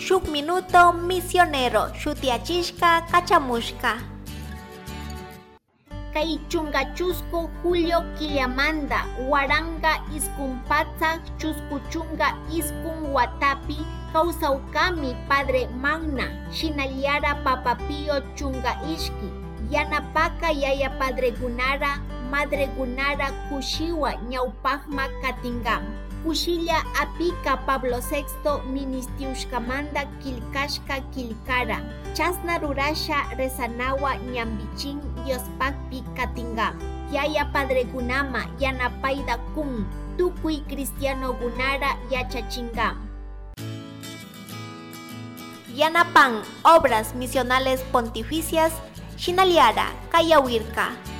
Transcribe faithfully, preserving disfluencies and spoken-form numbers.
shuk minuto misionero shutiachishka kachamushka. Kay chunka chusku Julio killamanta waranga iskunpatzak chusku chunka iskun watapi kawsawkami Padre Magna shinallara Papa Pío chunka ishki yanapaka yaya padrekunara madrekunara kushiwa ñawpaqma katingam. Kushilla apika Pablo sexto ministiushkamanta kilkashka kilkara. Chasna rurasha rezanawa ñambichin Diospakpi katingam. Yaya padrekunama yanapayda kun tukuy cristianokunara yachachingam. Yanapan obras misionales pontificias shinaliara kayawirka.